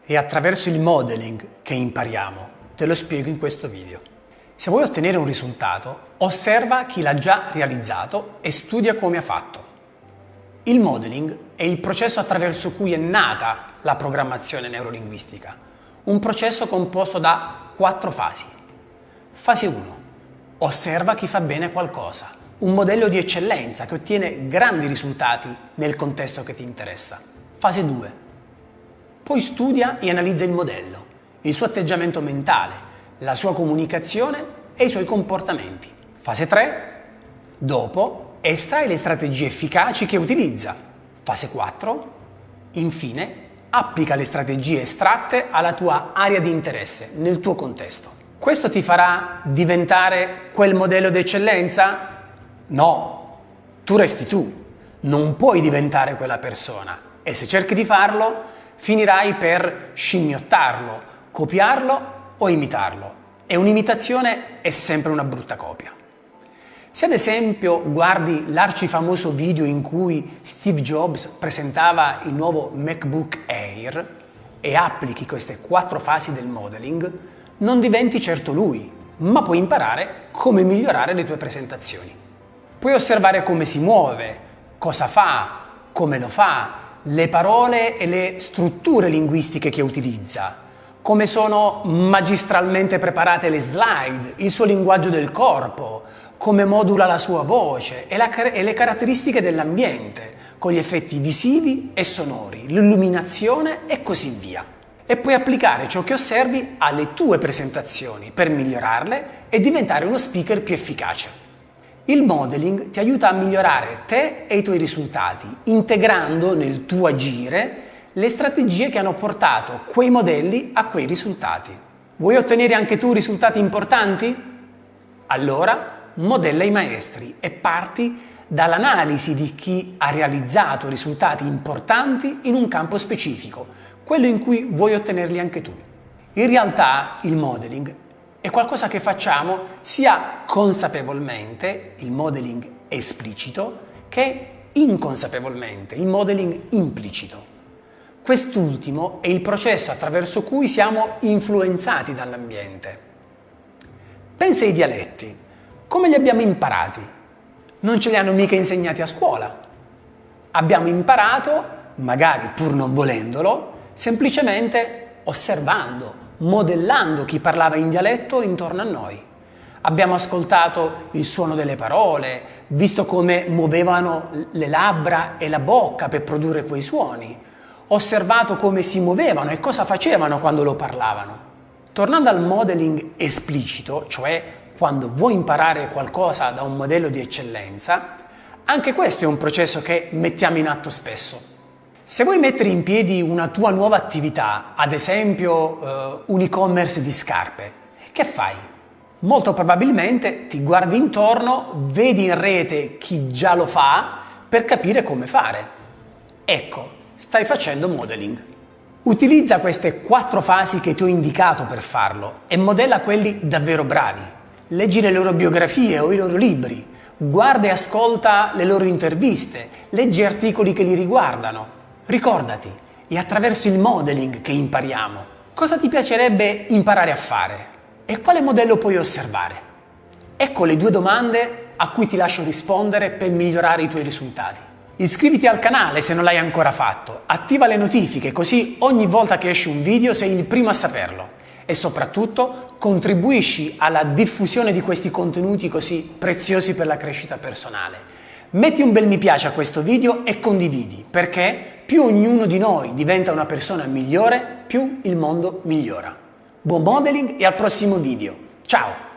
È attraverso il modeling che impariamo. Te lo spiego in questo video. Se vuoi ottenere un risultato, osserva chi l'ha già realizzato e studia come ha fatto. Il modeling è il processo attraverso cui è nata la programmazione neurolinguistica, un processo composto da 4 fasi. Fase 1. Osserva chi fa bene qualcosa, un modello di eccellenza che ottiene grandi risultati nel contesto che ti interessa. Fase 2. Poi studia e analizza il modello, il suo atteggiamento mentale, la sua comunicazione e i suoi comportamenti. Fase 3. Dopo, estrai le strategie efficaci che utilizza. Fase 4. Infine, applica le strategie estratte alla tua area di interesse, nel tuo contesto. Questo ti farà diventare quel modello d'eccellenza? No, tu resti tu, non puoi diventare quella persona e se cerchi di farlo finirai per scimmiottarlo, copiarlo o imitarlo e un'imitazione è sempre una brutta copia. Se ad esempio guardi l'arcifamoso video in cui Steve Jobs presentava il nuovo MacBook Air e applichi queste 4 fasi del modeling, non diventi certo lui, ma puoi imparare come migliorare le tue presentazioni. Puoi osservare come si muove, cosa fa, come lo fa, le parole e le strutture linguistiche che utilizza, come sono magistralmente preparate le slide, il suo linguaggio del corpo, come modula la sua voce e le caratteristiche dell'ambiente, con gli effetti visivi e sonori, l'illuminazione e così via. E puoi applicare ciò che osservi alle tue presentazioni per migliorarle e diventare uno speaker più efficace. Il modeling ti aiuta a migliorare te e i tuoi risultati, integrando nel tuo agire le strategie che hanno portato quei modelli a quei risultati. Vuoi ottenere anche tu risultati importanti? Allora, modella i maestri e parti dall'analisi di chi ha realizzato risultati importanti in un campo specifico, quello in cui vuoi ottenerli anche tu. In realtà il modeling è qualcosa che facciamo sia consapevolmente, il modeling esplicito, che inconsapevolmente, il modeling implicito. Quest'ultimo è il processo attraverso cui siamo influenzati dall'ambiente. Pensa ai dialetti. Come li abbiamo imparati? Non ce li hanno mica insegnati a scuola. Abbiamo imparato, magari pur non volendolo, semplicemente osservando, modellando chi parlava in dialetto intorno a noi. Abbiamo ascoltato il suono delle parole, visto come muovevano le labbra e la bocca per produrre quei suoni, osservato come si muovevano e cosa facevano quando lo parlavano. Tornando al modeling esplicito, cioè quando vuoi imparare qualcosa da un modello di eccellenza, anche questo è un processo che mettiamo in atto spesso. Se vuoi mettere in piedi una tua nuova attività, ad esempio un e-commerce di scarpe, che fai? Molto probabilmente ti guardi intorno, vedi in rete chi già lo fa per capire come fare. Ecco, stai facendo modeling. Utilizza queste 4 fasi che ti ho indicato per farlo e modella quelli davvero bravi. Leggi le loro biografie o i loro libri, guarda e ascolta le loro interviste, leggi articoli che li riguardano. Ricordati, è attraverso il modeling che impariamo. Cosa ti piacerebbe imparare a fare? E quale modello puoi osservare? Ecco le 2 domande a cui ti lascio rispondere per migliorare i tuoi risultati. Iscriviti al canale se non l'hai ancora fatto, attiva le notifiche così ogni volta che esce un video sei il primo a saperlo e soprattutto contribuisci alla diffusione di questi contenuti così preziosi per la crescita personale. Metti un bel mi piace a questo video e condividi, perché più ognuno di noi diventa una persona migliore, più il mondo migliora. Buon modeling e al prossimo video. Ciao!